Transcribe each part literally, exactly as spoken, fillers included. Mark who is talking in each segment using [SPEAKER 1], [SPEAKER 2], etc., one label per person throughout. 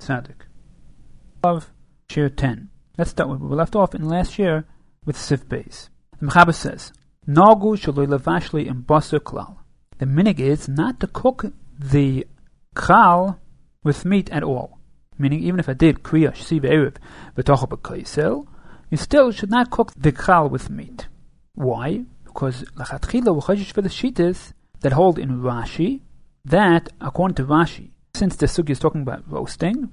[SPEAKER 1] Tzaddik. Of Shir ten. Let's start with, we left off in last year with Sif Beis. The Mechaber says, Nagu shaloi levashli in basar klal. The minig is not to cook the klal with meat at all. Meaning, even if I did kriya shsi ve'erev v'tocha b'kaisel, you still should not cook the klal with meat. Why? Because lachatchila v'chashish for the shitas that hold in Rashi, that, according to Rashi, since the sugi is talking about roasting,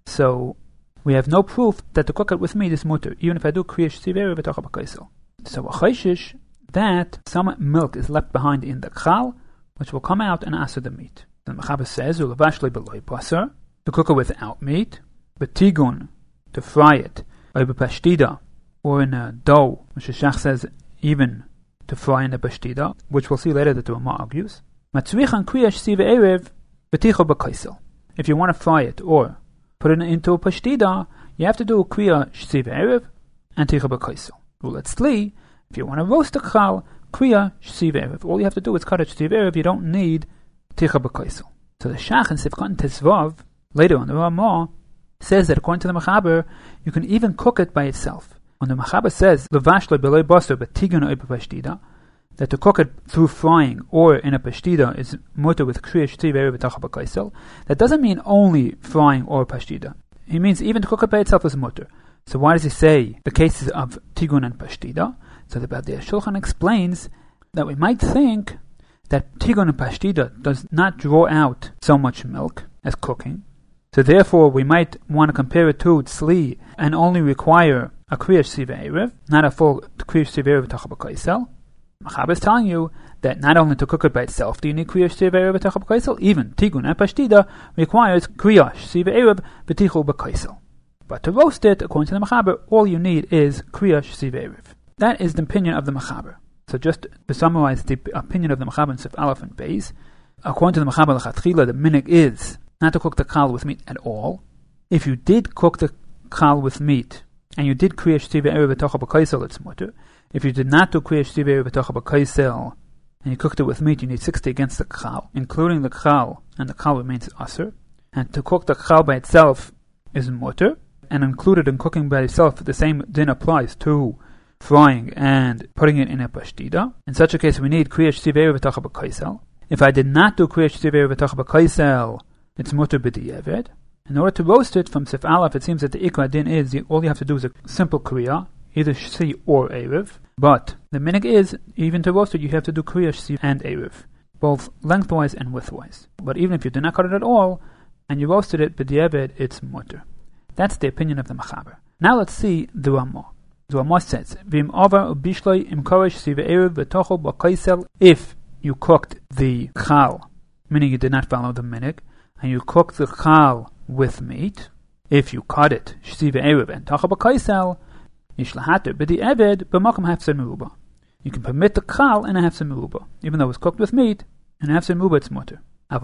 [SPEAKER 1] so we have no proof that to cook it with meat is mutter, even if I do kriya shsi ve'erev v'tocha b'kaisel. So v'chashish that some milk is left behind in the klal, which will come out and answer the meat. The Mechaber says, u'levashli b'loi basar, to cook it without meat, b'tigun, to fry it, or b'pashtida, or in a dough, which the Shach says even to fry in the pashtida, which we'll see later that the Rama argues. Matzrichan kriya shsi ve'erev v'ticho b'kaisel. If you want to fry it or put it into a pashtida, you have to do a kriya shsi ve'erev and ticho b'kaisel. Rule tzli, if you want to roast a klal, kriya shsi ve'erev. All you have to do is cut it shsi ve'erev. You don't need ticha b'kaisel. So the Shach in Sifkat Tezvav, later on the Ramah, says that according to the Mechaber, you can even cook it by itself. When the Mechaber says levashlo b'loi basar b'tigun oy b'pashtida, that to cook it through frying or in a pashtida is mutter with kriya shti ve'erev v'tocha b'kaisel, that doesn't mean only frying or pashtida. He means even to cook it by itself is mutter. So why does he say the cases of tigun and pashtida? So the Bardei Shulchan explains that we might think that tigun and pashtida does not draw out so much milk as cooking. So therefore we might want to compare it to tzli and only require a kriya shsi ve'erev, not a full kriya shsi ve'erev v'tocha b'kaisel. Mechaber is telling you that not only to cook it by itself do you need kriya shsi ve'erev v'tocha b'kaisel, even tigun and pashtida requires kriya shsi ve'erev v'tichu b'kaisel. But to roast it, according to the Mechaber, all you need is kriya shsi ve'erev. That is the opinion of the Mechaber. So just to summarize the opinion of the Mechaber in Sif Aleph and Beis, according to the Mechaber l'chatchila, the minig is not to cook the klal with meat at all. If you did cook the klal with meat, and you did kriya shti ve'erev v'tocha b'kaisel, it's mutter. If you did not do kriya shti ve'erev v'tocha b'kaisel, and you cooked it with meat, you need sixty against the klal, including the klal, and the klal remains aser. And to cook the klal by itself is mutter, and included in cooking by itself, the same din applies to frying and putting it in a pashtida. In such a case, we need kriya shti ve'erev v'tocha b'kaisel. If I did not do kriya shti ve'erev v'tocha b'kaisel, it's mutter b'di'evet. In order to roast it from Sif Aleph, it seems that the ikra din is the, all you have to do is a simple kriya, either shsi or erev. But the minig is, even to roast it, you have to do kriya shsi and erev, both lengthwise and widthwise. But even if you do not cut it at all, and you roasted it b'di'evet, it's mutter. That's the opinion of the Mechaber. Now let's see the Ramah. The Ramah says, V'im avar ubishloi im koresh si ve'erev v'tocho b'kaisel. If you cooked the chal, meaning you did not follow the minig, and you cooked the chal with meat, if you cut it shsi ve'erev and tocha b'kaisel, yishlahater b'di'eved b'makom hafser meruba. You can permit the chal in a hafser meruba, even though it's cooked with meat. In a hafser meruba it's mutter. But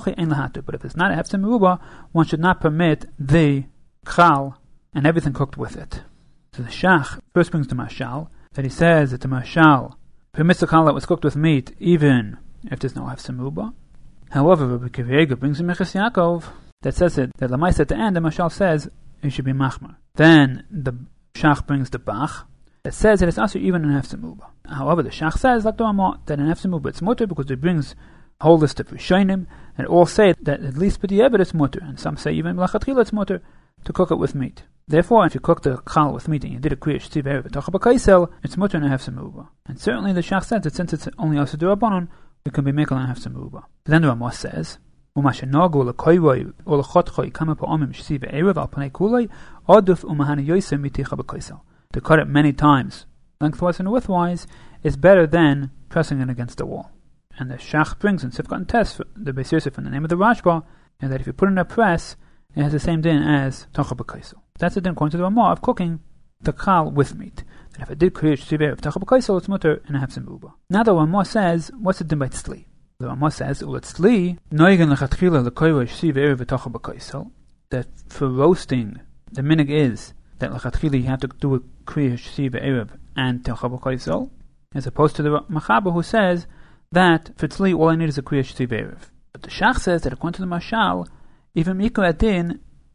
[SPEAKER 1] if it's not a hafser meruba, one should not permit the chal and everything cooked with it. So the Shach first brings the mashal, that he says that the mashal permits the chal that was cooked with meat even if there's no hafser meruba. However, Rabbi Kiva brings a Mechas Yaakov that says it, that Lamais at the end, the mashal says it should be machmer. Then the Shach brings the Bach that says that it's also even in hafser meruba. However, the Shach says, like the Ramah, that in hafser meruba it's mutter because it brings a whole list of Rishonim, and all say that at least b'di'evet it's mutter, and some say even l'chatchila it's mutter to cook it with meat. Therefore, if you cook the chal with meat and you did a kriya shti ve'erev v'tocha b'kaisel, it's mutter and a hafser meruba. And certainly the Shach says that since it's only also d'Rabbanan, it can be mekel and hafser meruba. Then the Ramah says, U'mashe nagu l'koyroi or l'chotchoi kama pa'omim shti ve'erev al panei kuloi aduf u'mahani yosem miticha b'kaisel. To cut it many times, lengthwise and widthwise, is better than pressing it against the wall. And the Shach brings in Sifkat and Tes, the Beis Yosef in the name of the Rashba, is that if you put it in a press, it has the same din as tocha b'kaisel. That's the din according to the Ramah of cooking the chal with meat. That if I did kriya shti ve'erev tocha b'kaisel, it's mutter and a hafser meruba. Now the Ramah says, what's the din by tzli? The Ramah says, u'let tzli noigen lechatchila l'koyroi shti ve'erev v'tocha b'kaisel. That for roasting, the minig is that lechatchila you have to do a kriya shti ve'erev and tocha b'kaisel, as opposed to the Mechaber who says that for tzli all I need is a kriya shti ve'erev. But the Shach says that according to the mashal, even mikra din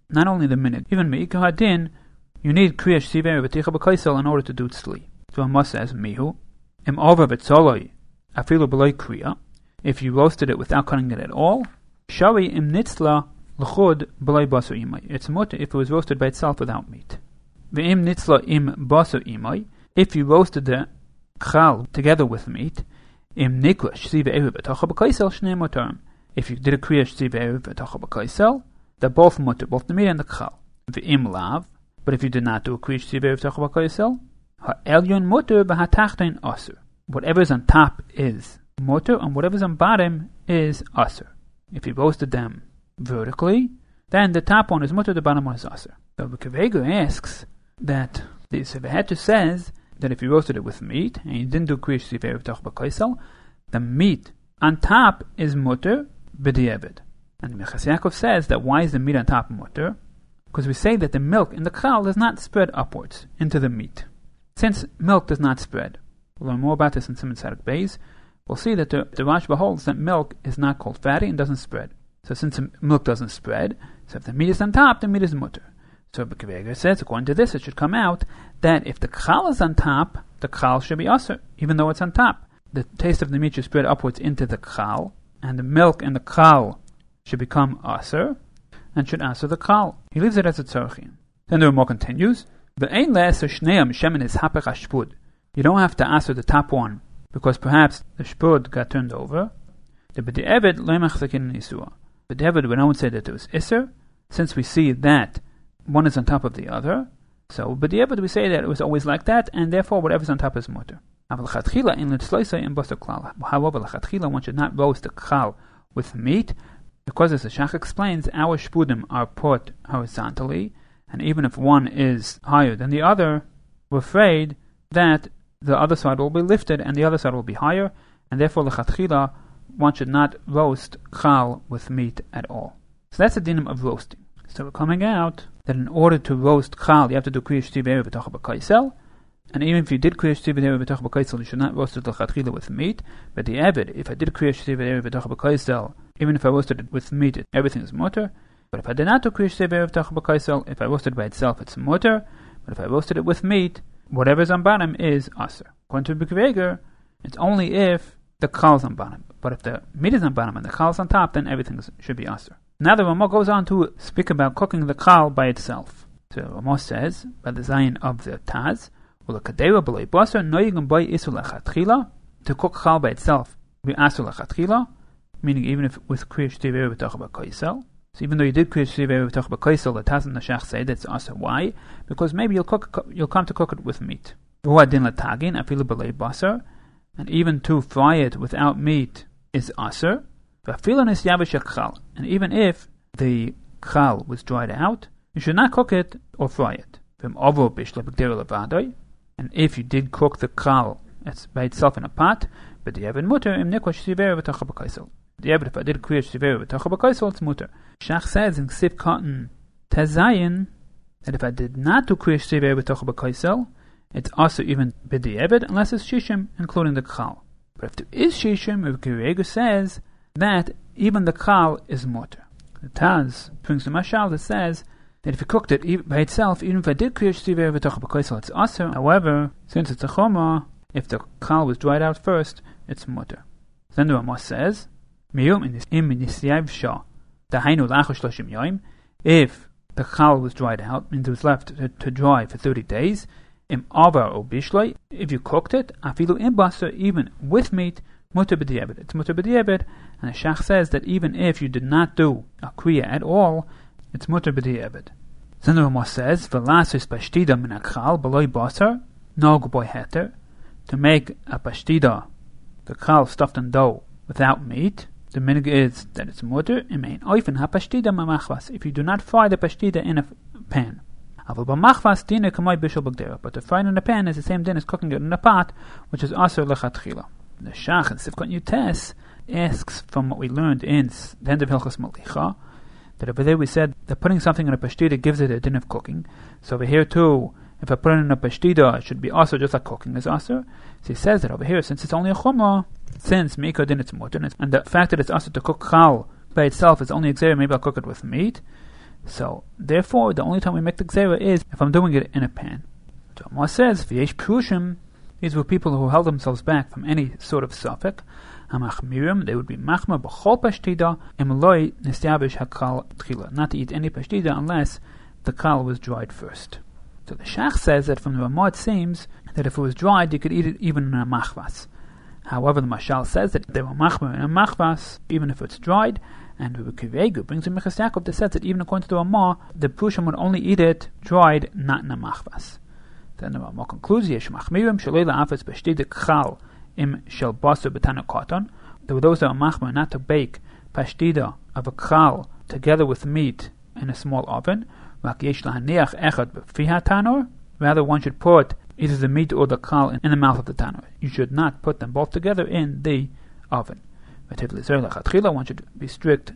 [SPEAKER 1] not only the minute, even Me'ika Hadin, you need Kriya Shivei V'ticha B'kaisel in order to do Tzli. So Amos says, Mihu, Im Ova V'tzoloi, Afilu B'loi Kriya, if you roasted it without cutting it at all, Shawi Im Nitzla L'chud B'loi Baso Imai. It's mutter if it was roasted by itself without meat. V'im Nitzla Im Baso Imai, if you roasted the Chal together with meat, Im Nikwa Shivei V'ticha B'kaisel Shnei Motarim. If you did a Kriya Shivei V'ticha B'kaisel, they're both mutter, both the meat and the Chal. V'im Lav, but if you did not do a Kriya Shivei V'ticha B'kaisel, Ha'elyon mutter b'hatachtein asur. Whatever's on top is mutter, and whatever's on bottom is asur. If you roasted them vertically, then the top one is mutter, the bottom one is asur. So Kavega asks that the Sevaheter says that if you roasted it with meat and you didn't do Kriya Shivei V'ticha B'kaisel, the meat on top is mutter b'di'evid. And Minchas Yaakov says that why is the meat on top mutter? Because we say that the milk in the chal does not spread upwards into the meat. Since milk does not spread, we'll learn more about this in Siman Tzaddik Beis. We'll see that the, the Rashba holds that milk is not called fatty and doesn't spread. So since the milk doesn't spread, so if the meat is on top, the meat is mutter. So Bekavega says, according to this, it should come out that if the chal is on top, the chal should be asur, even though it's on top. The taste of the meat should spread upwards into the chal, and the milk and the chal should become asur, and should asur the chal. He leaves it as a tzorchin. Then the Ramah continues, you don't have to answer the top one, because perhaps the shpud got turned over. The b'di'evid, we don't say that it was iser, since we see that one is on top of the other. So b'di'evid, we say that it was always like that, and therefore whatever's on top is mutter. However, one should not roast the chal with meat, because as the Shach explains, our shpudim are put horizontally, and even if one is higher than the other, we're afraid that the other side will be lifted and the other side will be higher, and therefore lechatchila one should not roast chal with meat at all. So that's the dinim of roasting. So we're coming out that in order to roast chal, you have to do kriya shtivei v'tocha b'kaisel, and even if you did kriya shtivei v'tocha b'kaisel, you should not roast it lechatchila with meat. But the evid, if I did kriya shtivei v'tocha b'kaisel, even if I roasted it with meat, everything is mutter. But if I did not do kriya shtivei v'tocha b'kaisel, if I roasted it by itself, it's mutter. But if I roasted it with meat, whatever's on bottom is asur. According to B'Kveger, it's only if the chal is on bottom. But if the meat is on bottom and the chal is on top, then everything is, should be asur. Now the Ramah goes on to speak about cooking the chal by itself. So Ramah says, by the Zayin of the Taz, to cook chal by itself, we asur lechatchila, meaning even if with kriya shtivei v'tocha b'kaisel. So even though you did kriya shtivei v'tocha b'kaisel, the Taz and the Shach say that's asur. Why? Because maybe you'll cook, you'll come to cook it with meat. And even to fry it without meat is asur. And even if the chal was dried out, you should not cook it or fry it. And if you did cook the chal by itself in a pot, but the evid mutter im nikwa shtivei v'tocha b'kaisel. The evid, if I did kriya shtivei v'tocha b'kaisel, it's mutter. Shach says in Ksif Cotton Tezayin that if I did not do kriya shtivei v'tocha b'kaisel, it's also even b'di'evid unless it's shishim, including the chal. But if there is shishim, Kavega says that even the chal is mutter. The Taz brings a mashal that says that if you cooked it by itself, even if I did kriya shtivei v'tocha b'kaisel, it's asur. However, since it's a choma, if the chal was dried out first, it's mutter. Then the Ramah says, if the chal was dried out, means it was left to, to dry for thirty days, im avar o bishloi, if you cooked it, afilu im basar, even with meat, mutter b'di'evid. It's mutter b'di'evid, and the Shach says that even if you did not do a kriya at all, it's mutter b'di'evid. Then the Ramah says, v'lasis pashtida min achal b'loi basar, nog boy heter, to make a pashtida, the chal stuffed in dough, without meat, the minig is that it's mutter, im ein oifen ha pashtida mamachvas, if you do not fry the pashtida in a pan. But the frying in a pan is the same din as cooking it in a pot, which is asur lechatchila. The Shach in Sifkot Yutes asks from what we learned in the end of Hilchos Malicha, that over there we said that putting something in a pashtida gives it a din of cooking. So over here too, if I put it in a pashtida, it should be asur just like cooking is asur. So he says that over here, since it's only a chumrah, since meika din it's mutter, and the fact that it's asur to cook chal by itself is only exer, maybe I'll cook it with meat. So, therefore, the only time we make the gzeira is if I'm doing it in a pan. So, Amar says, V'yesh prushim, these were people who held themselves back from any sort of suffix. Hamachmirim, they would be machma b'chol pashtida, im loy nisyabish hakal tchila, not to eat any pashtida unless the kal was dried first. So the Shach says that from the Ramah it seems that if it was dried, you could eat it even in a machvas. However, the Mashal says that they were machma in a machvas, even if it's dried, and the Kivegu brings in Minchas Yaakov that says that even according to the Ramah, the Prushim would only eat it dried, not in a machvas. Then the Ramah concludes, Yesh machmirim shalei la'afetz b'shtida kchal im shel baser b'tana katan. There were those that were machmir not to bake pashtida of a kchal together with meat in a small oven. Rather, one should put either the meat or the kal in, in the mouth of the tanur. You should not put them both together in the oven. One should be strict,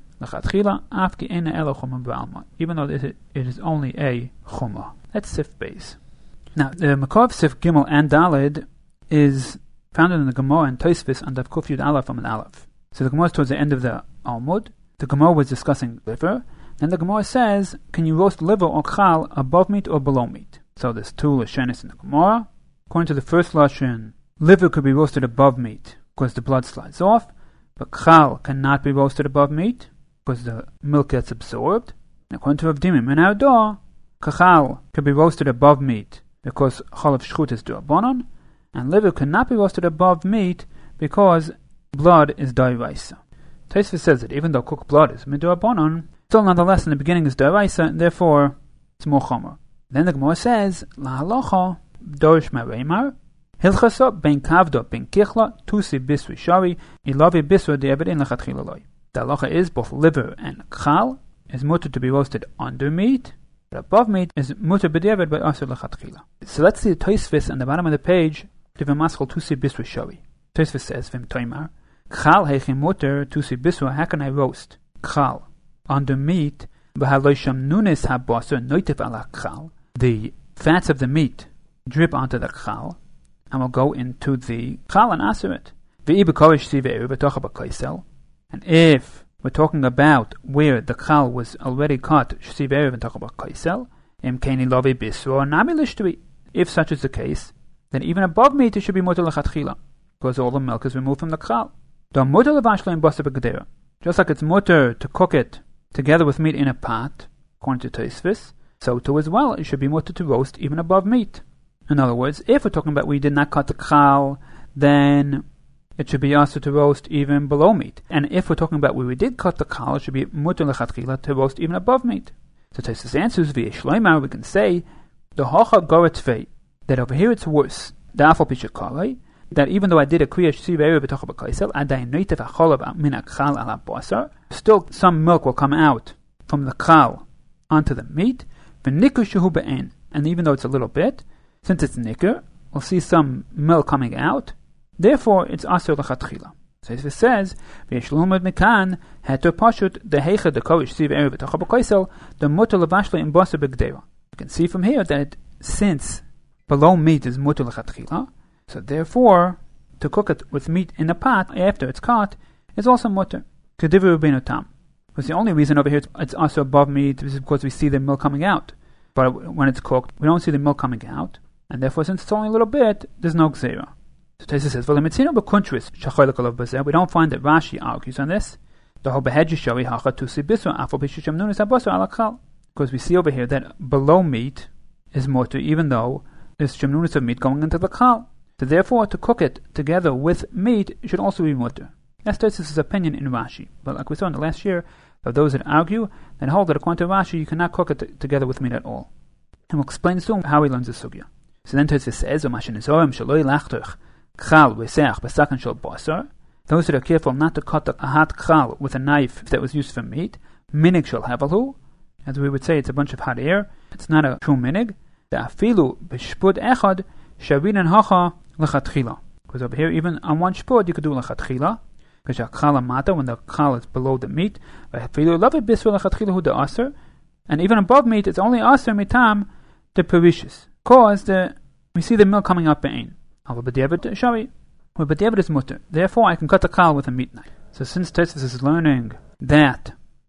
[SPEAKER 1] even though it is only a chumrah. That's Sif Beis. Now, the Makor of Sif Gimel and Daled is found in the Gemara and Tosfos under Kuf Yud Aleph from an Aleph. So the Gemara is towards the end of the Almud. The Gemara was discussing liver. Then the Gemara says, can you roast liver or chal above meat or below meat? So there's two Lashonis in the Gemara. According to the first Lashon, liver could be roasted above meat because the blood slides off, but chal cannot be roasted above meat because the milk gets absorbed. And according to Rav Dimim and Ardor, chal could be roasted above meat because chalav shchut is d'Rabbanan, and liver cannot be roasted above meat because blood is d'Oraisa. Tosfos says that even though cooked blood is d'Rabbanan, still nonetheless in the beginning is d'Oraisa, and therefore it's more chomer. Then the Gemara says, La halacha dorish ma'reimar, hilchasa ben kavda ben kichla tusi bisri shari ilavi bisra de'ebedin lechatchila loy. The halacha is both liver and chal is mutter to be roasted under meat, but above meat is mutter b'de'ebed by asur lechatchila. So let's see the Tosfos on the bottom of the page. Divim maschal tusi bisri shari. Tosfos says, Vim toimar, chal heichim mutter tusi bisra. How can I roast chal under meat? V'haloisham nunes habasar noitif ala chal. The fats of the meat drip onto the chal and will go into the chal and asur it. And if we're talking about where the chal was already cut, if such is the case, then even above meat it should be mutar lechatchila, because all the milk is removed from the chal. Just like it's mutar to cook it together with meat in a pot, according to Tosfos, so too as well, it should be mutar to roast even above meat. In other words, if we're talking about we did not cut the chal, then it should be also to roast even below meat. And if we're talking about where we did cut the chal, it should be mutar lechatchila to roast even above meat. So Tosfos answers via shloimar, we can say the hocha goretzvei, that over here it's worse. The afal pishakalei, that even though I did a kriya shivei b'tocha b'kaisel, adayin noitev acholav min chal ala basar, still some milk will come out from the chal onto the meat. And even though it's a little bit, since it's nicker, we'll see some milk coming out. Therefore, it's asur lechatchila. So it says, "V'yeshlomad mekan heter pashut dehecha dekorish siv erev b'tocha b'kaisel the mutar levashla in basa b'gdeira." You can see from here that since below meat is mutar lechatchila, so therefore to cook it with meat in a pot after it's cut is also mutar. Kedivur Rabbeinu Tam. Because the only reason over here it's, it's also above meat is because we see the milk coming out. But when it's cooked, we don't see the milk coming out. And therefore, since it's only a little bit, there's no gzeira. So Tosfos says, we don't find that Rashi argues on this. Because we see over here that below meat is mutar, even though there's shemnunis of meat going into the chal. So therefore, to cook it together with meat should also be mutar. That's Tosfos' opinion in Rashi. But like we saw in the last year, of those that argue, then hold that according to Rashi, you cannot cook it t- together with meat at all. And we'll explain soon how he learns the sugya. So then Tosfos says, those that are careful not to cut a hot chal with a knife that was used for meat, minig shel havelhu, as we would say, it's a bunch of hot air. It's not a true minig. The afilu b'shpud echad shavinan hacha lechatchila. Because over here, even on one shpud, you could do lechatchila. Because when the chal is below the meat, and even above meat, it's only aser mitam the perishis. Cause the we see the milk coming up be'ein. But b'diavad is mutter. Therefore, I can cut the chal with a meat knife. So since Tosfos is learning that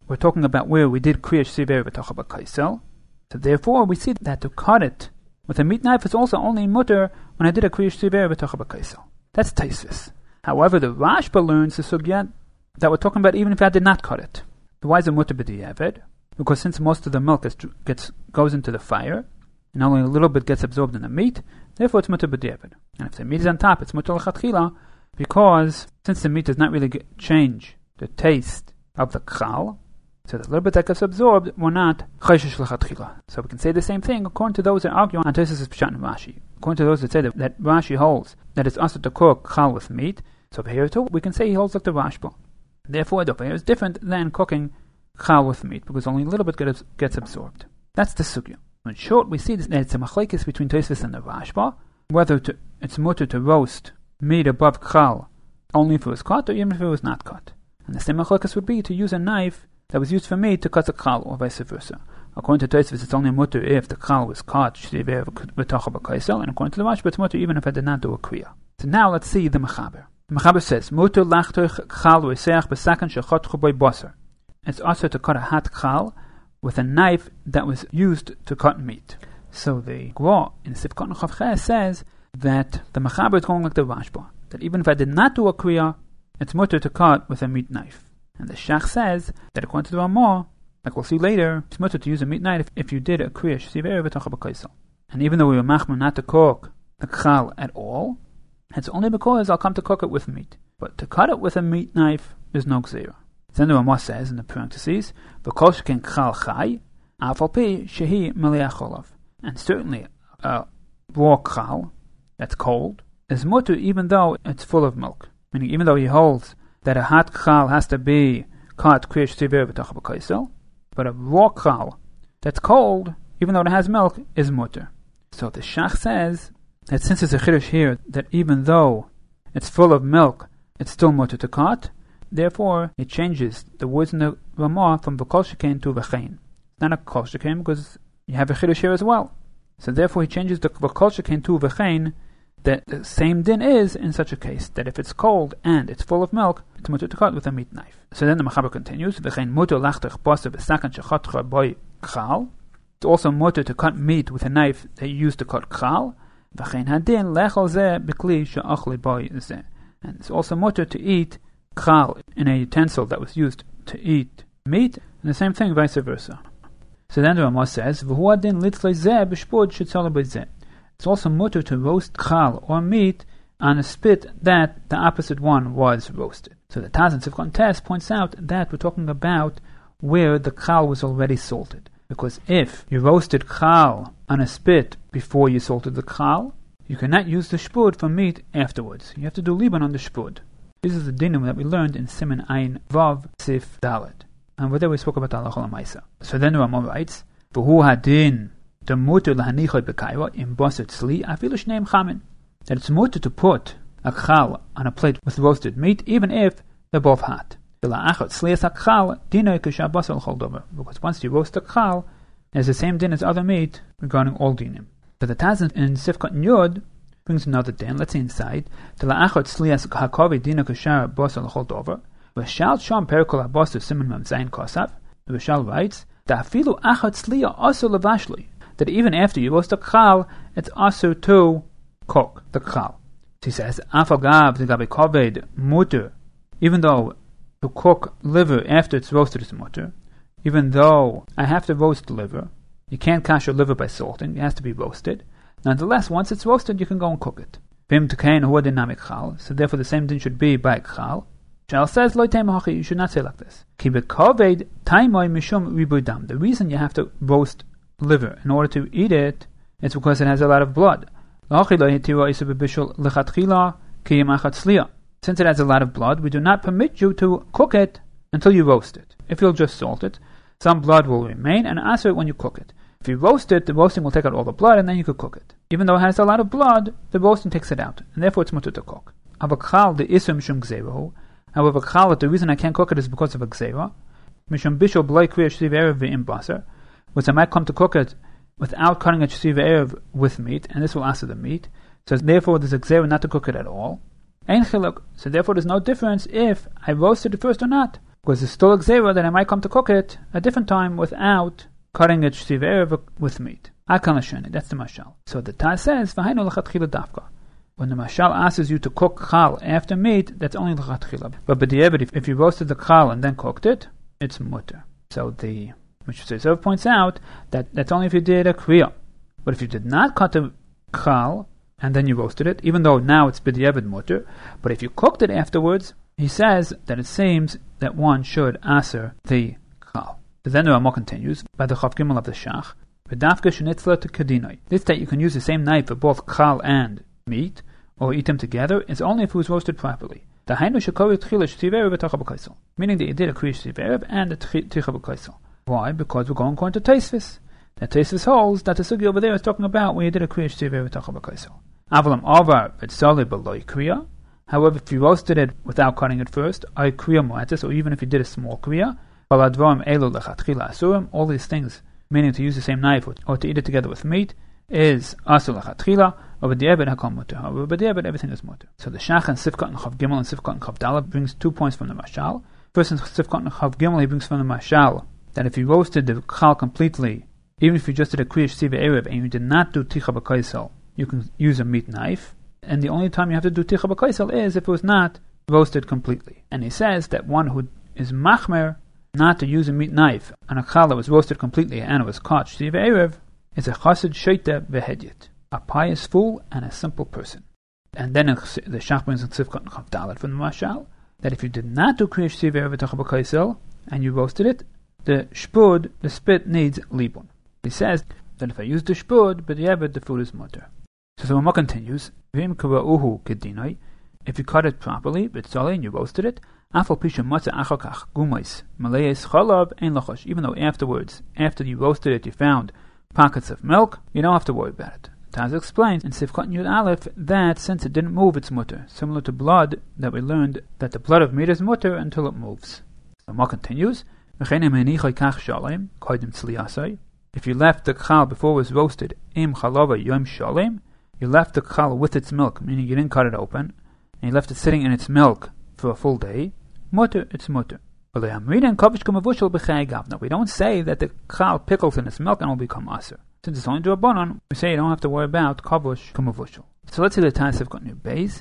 [SPEAKER 1] we're talking about where we did kriya shivera b'tocha b'kaisel. So therefore, we see that to cut it with a meat knife is also only mutter when I did a kriya shivera b'tocha b'kaisel. That's Tosfos. However, the Rashba learns the sugya that we're talking about even if I did not cut it. Why is it mutter b'diavad? Because since most of the milk is, gets goes into the fire, and only a little bit gets absorbed in the meat, therefore it's mutter b'diavad. And if the meat is on top, it's mutter l'chatchila, because since the meat does not really get, change the taste of the chal, so the little bit that gets absorbed, we're not chayshish l'chatchila. So we can say the same thing according to those that argue on Tosfos' Pshat and Rashi. According to those that say that, that Rashi holds that it's also to cook chal with meat, so over here too, we can say he holds like the Rashba. Therefore, the over here is different than cooking chal with meat, because only a little bit gets, gets absorbed. That's the sugya. In short, we see that it's a machlekes between Tosfos and the Rashba, whether to, it's mutter to roast meat above chal only if it was cut or even if it was not cut. And the same machlekes would be to use a knife that was used for meat to cut the chal, or vice versa. According to Tosfos, it's only mutter if the chal was cut, shivera b'tocha b'kaisel, and according to the Rashba, it's mutter even if I did not do a kriya. So now let's see the mechaber. The mechaber says, mutter lachtoch chal v'seach b'sakan shechotchu b'y basar. It's also to cut a hot chal with a knife that was used to cut meat. So the Gra in Sifkot Chav Ches says that the mechaber is going like the Rashba, that even if I did not do a kriya, it's mutter to cut with a meat knife. And the Shach says that according to the Ramah, like we'll see later, it's mutter to use a meat knife if, if you did a kriya shivera b'tocha b'kaisel. And even though we were machmer not to cook the chal at all, it's only because I'll come to cook it with meat. But to cut it with a meat knife, there's no gzeira. Then the Ramah says in the parentheses, "V'kol sheken chal chai, afal pi shehi meleach cholav." And certainly a raw chal that's cold is mutter even though it's full of milk. Meaning, even though he holds that a hot chal has to be cut kriya shivera b'tocha b'kaisel, but a raw chal that's cold, even though it has milk, is mutter. So the Shach says that since there's a chiddush here that even though it's full of milk, it's still mutter to cut, therefore it changes the words in the Ramah from v'kol sheken to v'chein. It's not a kol sheken because you have a chiddush here as well. So therefore he changes the v'kol sheken to v'chein, that the same din is in such a case, that if it's cold and it's full of milk, it's mutter to cut with a meat knife. So then the mechaber continues, v'chein mutter lachtach basar b'sakan shechotcha b'y chal. It's also mutter to cut meat with a knife that you use to cut chal. V'chein hadin lechol zeh b'kli she'achli b'y zeh. And it's also mutter to eat chal in a utensil that was used to eat meat, and the same thing vice versa. So then the Ramah says, v'hu hadin litzlei zeh b'shpud shetzala b'y zeh. It's also mutter to roast chal or meat on a spit that the opposite one was roasted. So the Taz in Sifkot Tes points out that we're talking about where the chal was already salted. Because if you roasted chal on a spit before you salted the chal, you cannot use the shpud for meat afterwards. You have to do liban on the shpud. This is the dinum that we learned in Siman Ayin Vav Sif Dalet. And with that we spoke about the Halacha L'Maisa. So then the Ramah writes, v'hu hadin the mutter lahanichot b'kaira in basar tzli afilu shneim chamin. That it's mutter to put a chal on a plate with roasted meat, even if they're both hot. Because once you roast a chal, it's the same din as other meat regarding all dinim. So the Taz in Sifkot Yud brings another din. Let's see inside. The la'achot tzlias hakovi dina kashar basar l'chol dover. V'shal sham perikol habasar siman mem zayin kosav. The V'shal writes, Da'afilu achot tzliya also levashli. That even after you roast the chal, it's also to cook the chal. He says, Afagav zigabe koved mutter, even though to cook liver after it's roasted is mutter, even though I have to roast the liver, you can't kasher liver by salting, it has to be roasted. Nonetheless, once it's roasted, you can go and cook it. Vim tekain huwa dinamik chal, so therefore the same thing should be by chal. Shal says, Lo teimahachi, you should not say like this. Ki bekoved taimoi mishum ribudam. The reason you have to roast liver in order to eat it, it's because it has a lot of blood. Since it has a lot of blood, we do not permit you to cook it until you roast it. If you'll just salt it, some blood will remain and answer it when you cook it. If you roast it, the roasting will take out all the blood and then you could cook it. Even though it has a lot of blood, the roasting takes it out, and therefore it's mutter to cook. However, chal, the reason I can't cook it is because of a gzeira. Which I might come to cook it without cutting a shesiv erev with meat, and this will answer the meat. So therefore there's a gzeira not to cook it at all. Ein chiluk. So therefore there's no difference if I roasted it first or not. because it's still a gzera that I might come to cook it a different time without cutting it shtiv erev with meat. Akan l'sheni, that's the mashal. So the Taz says, v'hainu l'chatchila dafka. When the mashal asks you to cook chal after meat, that's only l'chatchila. But b'di'evet, if, if you roasted the chal and then cooked it, it's mutter. So the Mishnah Tzov points out that that's only if you did a kriya. But if you did not cut the chal and then you roasted it, even though now it's b'di'evet mutter, but if you cooked it afterwards, he says that it seems that one should aser the chal. So then the Ramah continues by the Chav Gimel of the Shach. V'dafka shenitzla to kadinoi. This that you can use the same knife for both chal and meat, or eat them together, is only if it was roasted properly. Meaning that you did a kriya shtiv erev and a ticha b'kaisel. Why? Because we're going according to Tosfos. That Tosfos holds that the sugi over there is talking about when you did a kriya shtiv erev ticha b'kaisel. Avalam avar v'tzali b'loi kriya. However, if you roasted it without cutting it first, I kriya mu'atzis, or even if you did a small kriya, all these things, meaning to use the same knife or, or to eat it together with meat, is asur lechatchila. Over the Ebed hakol mutter. However, by the Ebed everything is mutter. So the Shach and Sifkat and Chav Gimel and Sifkat and Chav Dalet brings two points from the Mashal. First, in Sifkat and Chav Gimel, he brings from the Mashal that if you roasted the chal completely, even if you just did a kriya shtiva erev and you did not do ticha b'kaisel, you can use a meat knife. And the only time you have to do ticha b'kaisel is if it was not roasted completely. And he says that one who is machmer not to use a meat knife on a chal that was roasted completely and it was caught shtiva erev is a chassid sheita v'hedyet, a pious fool and a simple person. And then the Shach brings in Sifkat and Chav Dalet from the Mashal that if you did not do kriya shtiva erev ticha b'kaisel and you roasted it, the shpud, the spit, needs libun. He says that if I use the shpud, but yeah, but the food is mutter. So the Ramah continues, V'im kava'uhu kedinoi, if you cut it properly, b'tzali, and you roasted it, afal pisha matzah achakach gumais, malayes chalav ein lachosh, even though afterwards, after you roasted it, you found pockets of milk, you don't have to worry about it. Taz explains in Sifkat Yud Aleph that since it didn't move, it's mutter, similar to blood, that we learned that the blood of meat is mutter until it moves. The Ramah continues, if you left the chal before it was roasted, im chalava yom shalem, you left the chal with its milk, meaning you didn't cut it open, and you left it sitting in its milk for a full day, mutter, it's mutter. Now, we don't say that the chal pickles in its milk and will become aser. Since it's only d'Rabbanan, we say you don't have to worry about kavush kamavushal. So let's see the Taz of got new base.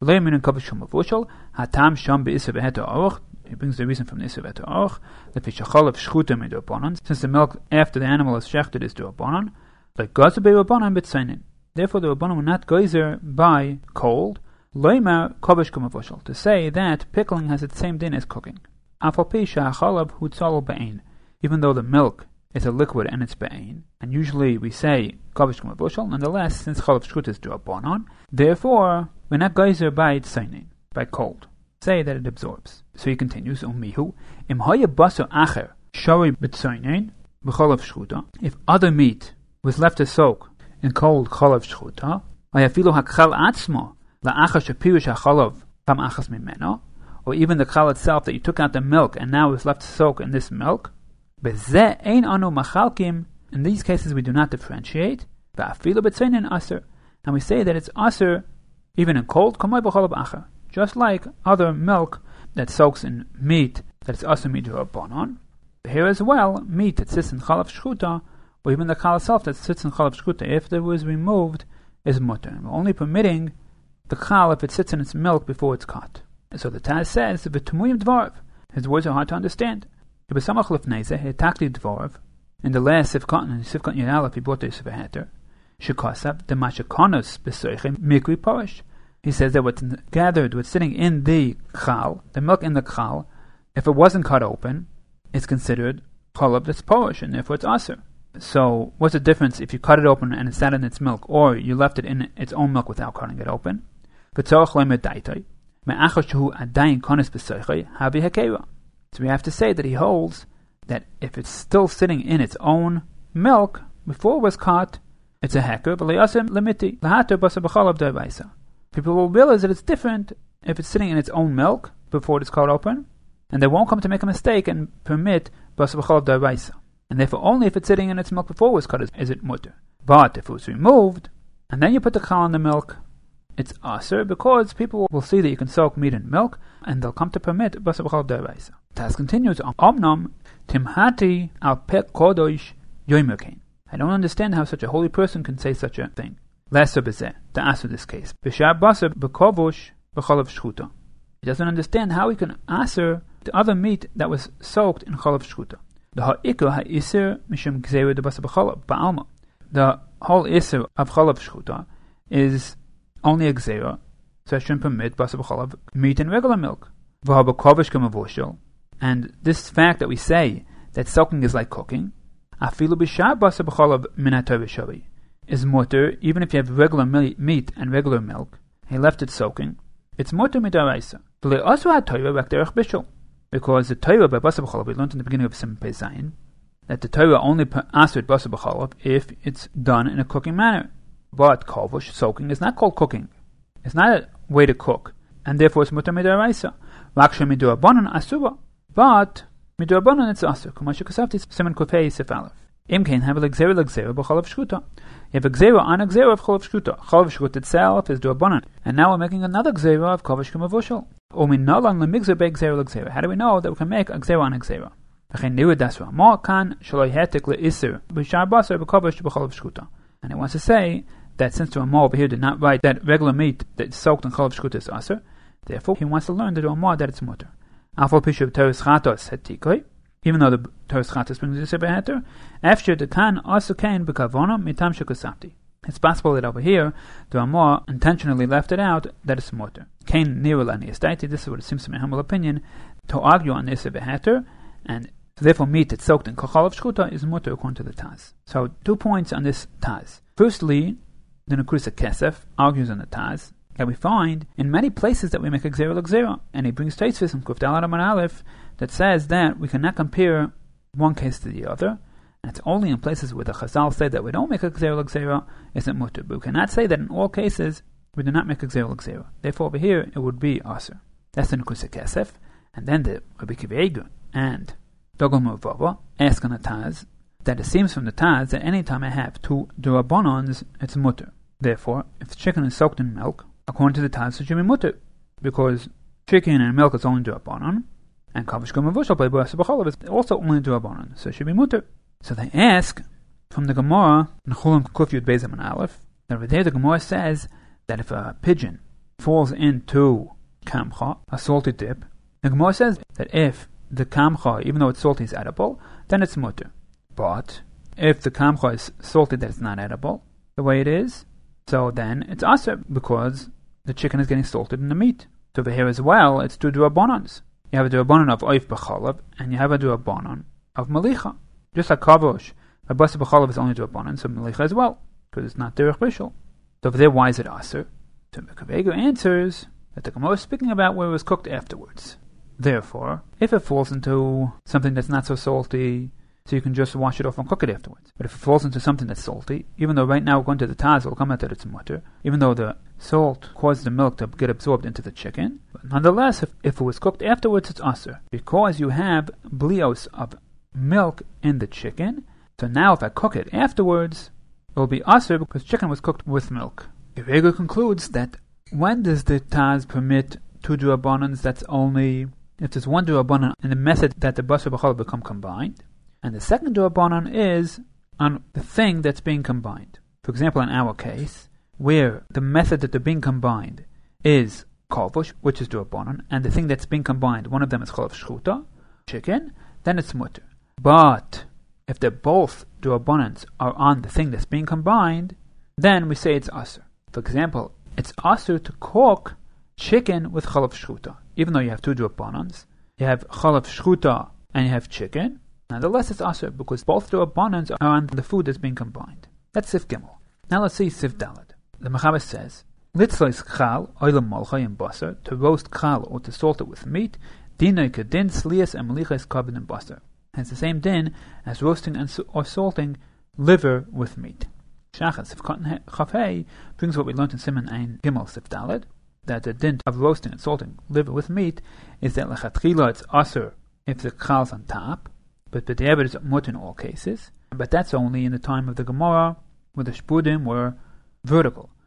[SPEAKER 1] Hatam sham be'isur v'heter aruch. He brings the reason from the Isur v'heter aruch. That v'shachol of shchuta mid'Rabbanan. Since the milk after the animal is shechted is d'Rabbanan, like gazer be'Rabbanan b'tzainin. Therefore, the Rabbanan will not gazer by cold. Loimar kavush kamavushal. To say that pickling has its same din as cooking. Afal pi sha'achalav hutzal ba'ain. Even though the milk is a liquid and it's ba'ain, and usually we say kavush kamavushal. Nonetheless, since chalav shchuta is d'Rabbanan, therefore we're not geyser by tzainin, by cold. Say that it absorbs. So he continues, Umihu, im haya basar acher, shari b'tzainin, b'chalav shchuta. If other meat was left to soak in cold chalav shchuta, hayafilu hakchal atzma, la'achar shapirish hachalav, tam achas mimena, or even the chal itself that you took out the milk and now is left to soak in this milk, bezeh ein anu machalkim, in these cases we do not differentiate, va'afilu b'tzainin aser, and we say that it's aser even in cold, kamay b'chalav acher, just like other milk that soaks in meat that is aser mid'Rabbanan. Here as well, meat that sits in chalav shchuta, or even the chal itself that sits in chalav shchuta, if it was removed, is mutter. And we're only permitting the chal if it sits in its milk before it's cut. And so the Taz says, v'tumuyim dvarv. His words are hard to understand. B'samach lefnei he takli dvarv. In the last Sifkat and Sifkat Yud Aleph, he brought this v'heter. Shekasav the mashakonos b'soichem mikri parish. He says that what's gathered, what's sitting in the chal, the milk in the chal, if it wasn't cut open, it's considered chalav that's parish, and therefore it's aser. So, what's the difference if you cut it open and it sat in its milk, or you left it in its own milk without cutting it open? So we have to say that he holds that if it's still sitting in its own milk before it was cut, it's a heker. People will realize that it's different if it's sitting in its own milk before it's cut open, and they won't come to make a mistake and permit basar b'chalav d'oraisa. And therefore only if it's sitting in its milk before it was cut is, is it mutter. But if it was removed, and then you put the chal in the milk, it's aser because people will see that you can soak meat in milk, and they'll come to permit basar b'chalav deraisa. Taz continues, Omnam timhati al pek kodosh yoimerkein. I don't understand how such a holy person can say such a thing. Lesser bezeh, to answer this case. B'shar basar b'kovosh b'chalav shchuta. He doesn't understand how he can aser the other meat that was soaked in chalav shchuta. The ha'ikar ha'isir mishum gzeira de basar b'chalav ba'alma. The whole isir of chalav shchuta is only a gzeira, so I shouldn't permit basar b'chalav meat in regular milk. V'ha'b'kovosh k'mavoshel. And this fact that we say that soaking is like cooking, afilu b'shar basar b'chalav min ha'torah shari, is mutter even if you have regular meat and regular milk. He left it soaking. It's mutter midaraisa. V'le also ha'torah rak derech bishul. Because the Torah by basar b'chalav, we learned in the beginning of Simon Pei Zayin, that the Torah only asks it basar b'chalav if it's done in a cooking manner. But kovush, soaking, is not called cooking. It's not a way to cook, and therefore it's mutar midaraisa. Raksha midurabanan asura, but midurabanan it's asur. Kumashu kasavti Simon Kufei Sif Aleph. Imkein have a l'gzera l'gzera b'chalav shkuta. You have a gzera on a gzera of chalav shkuta. Chalav shkuta itself is durabanan, and now we're making another gzera of kovush k'mavushal. How do we know that we can make a gzera on a gzera? And it wants to say that since the Ramah over here did not write that regular meat that is soaked in chalav shkuta is aser, therefore he wants to learn the Ramah that it's mutter. Even though the Teres Chatos brings this over heter, after the kan also kain b'kavona mitam shekasapti. It's possible that over here the Ramah intentionally left it out that it's mutter. Kain nirulani estaiti. This is what it seems to my humble opinion to argue on this over heter, and so therefore meat that's soaked in chalav shkuta is mutter according to the Taz. So two points on this Taz. Firstly, the Nekusa Kesef argues on the Taz that we find in many places that we make a gzera l'gzera, and he brings Tosfos in Kuf Daled Amud Aleph that says that we cannot compare one case to the other, and it's only in places where the Chazal say that we don't make a gzera l'gzera isn't mutter, but we cannot say that in all cases we do not make a gzera l'gzera. Therefore, over here it would be aser. That's the Nekusa Kesef, and then the Rabbi Akiva Eiger and Dogel Mervava ask on the Taz that it seems from the Taz that any time I have two durabonons, it's mutter. Therefore, if the chicken is soaked in milk, according to the Taz, it should be mutter, because chicken and milk is only durabonon, and kavish gamavushal by basar b'chalav is also only durabonon, so it should be mutter. So they ask from the Gemara in Chulam Kuf Yud Beis Amud Aleph that over there the Gemara says that if a pigeon falls into kamcha, a salty dip, the Gemara says that if the kamcha, even though it's salty, is edible, then it's mutter. But if the kamcha is salty that it's not edible, the way it is, so then it's aser because the chicken is getting salted in the meat. So over here as well, it's two durabonons. You have a durabonon of oif b'chalav, and you have a durabonon of malicha. Just like kavosh, a basar b'chalav is only durabonon, so malicha as well, because it's not derech bishul. So over there, why is it aser? So Mekavega answers that the Gemara is speaking about where it was cooked afterwards. Therefore, if it falls into something that's not so salty, so you can just wash it off and cook it afterwards. But if it falls into something that's salty, even though right now going to the Taz will come out that it's mutter, even though the salt causes the milk to get absorbed into the chicken, but nonetheless, if, if it was cooked afterwards, it's aser. Because you have blios of milk in the chicken, so now if I cook it afterwards, it will be aser because chicken was cooked with milk. Irega concludes that when does the Taz permit two durabonons? That's only if there's one durabonon in the method that the basar b'chalav become combined, and the second durabonon is on the thing that's being combined. For example, in our case, where the method that they're being combined is kovush, which is durabonon, and the thing that's being combined, one of them is chalav shchuta, chicken, then it's mutter. But if they're both durabonons are on the thing that's being combined, then we say it's aser. For example, it's aser to cook chicken with chalav shchuta. Even though you have two durabonons, you have chalav shchuta and you have chicken, nonetheless it's aser because both durabonons are on the food that's being combined. That's Sif Gimel. Now let's see Sif Daled. The Mechaber says, Litzlois chal, oilam molchay and basar, to roast chal or to salt it with meat, dinoi kedin, slias and melichas carbon and basar. It's the same din as roasting and or salting liver with meat. Shachas Sif Cotton Chafei brings what we learned in Siman Ein Gimel Sif Daled, that the din of roasting and salting liver with meat is that lechatchila it's aser if the chal's on top, but b'diavad is mutter in all cases. But that's only in the time of the Gemara, where the shpudim were vertical.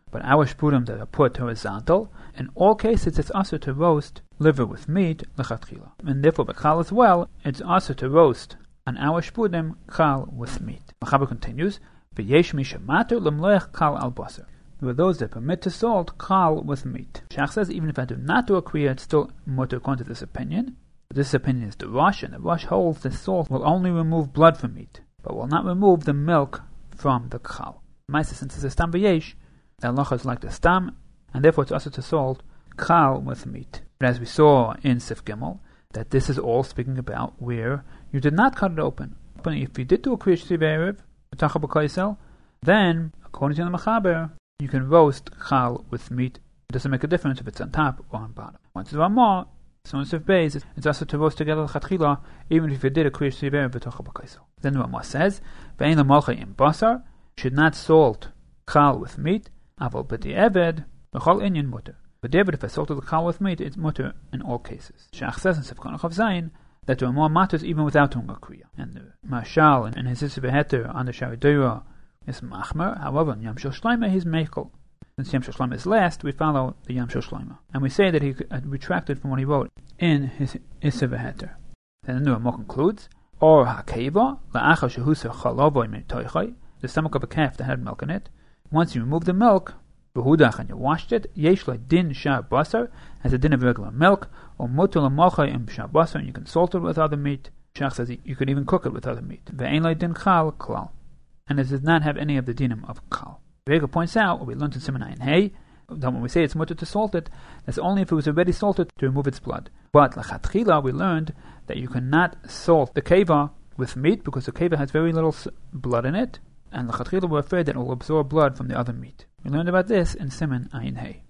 [SPEAKER 1] But our shpurim that are put horizontal, in all cases it's also to roast liver with meat, lechatchila. And therefore, by chal as well, it's also to roast on our shpurim chal with meat. Machaber continues, v'yesh mi shemater lemloech chal al basar. There are those that permit to salt chal with meat. Shach says, even if I do not do a kriya, it's still mutter according to this opinion. This opinion is the Rosh, and the Rosh holds that salt will only remove blood from meat, but will not remove the milk from the chal. Maisa, since it's a stam v'yesh, the halacha is like the stam, and therefore it's also to salt chal with meat. But as we saw in Sif Gimel, that this is all speaking about where you did not cut it open. But if you did do a kriya sh'tiv erev, then, according to the Mechaber, you can roast chal with meat. It doesn't make a difference if it's on top or on bottom. Once it's Ramah, so in Sif Beis, it's also to roast together l'chatchila, even if you did a kriya sh'tiv erev b'tocha b'kaisel. Then the Ramah says, ve'ein l'malcha im basar, should not salt chal with meat, aval b'di'eved, v'chol inyan mutter. But David, if I salted the chal with meat, it's mutter in all cases. Shach says in Sif Konachav Zayin that the Ramah matters even without doing a kriya. And the Mashal and his Isser Beheter on the Sharidura is machmer. However, in Yom Shel Shloimeh he's mekel. Since Yom Shel Shloimeh is last, we follow the Yom Shel Shloimeh, and we say that he uh, retracted from what he wrote in his Isser Beheter. Then the Ramah concludes, or hakeva la'achar shehuser chalovoy mitoichai, the stomach of a calf that had milk in it. Once you remove the milk, v'hudach, and you washed it, yesh le din shar basar, as a din of regular milk, or mutul l'malchay im shar basar, and you can salt it with other meat. Shach says you could even cook it with other meat. Ve'ein le din chal klal, and it does not have any of the dinim of chal. Vega points out, what we learned in Siman Ayin Hey, that when we say it's mutter to salt it, that's only if it was already salted to remove its blood. But l'chatchila, we learned that you cannot salt the keva with meat, because the keva has very little blood in it, and l'chatchila we're afraid that it will absorb blood from the other meat. We learned about this in Siman Ayin Hey.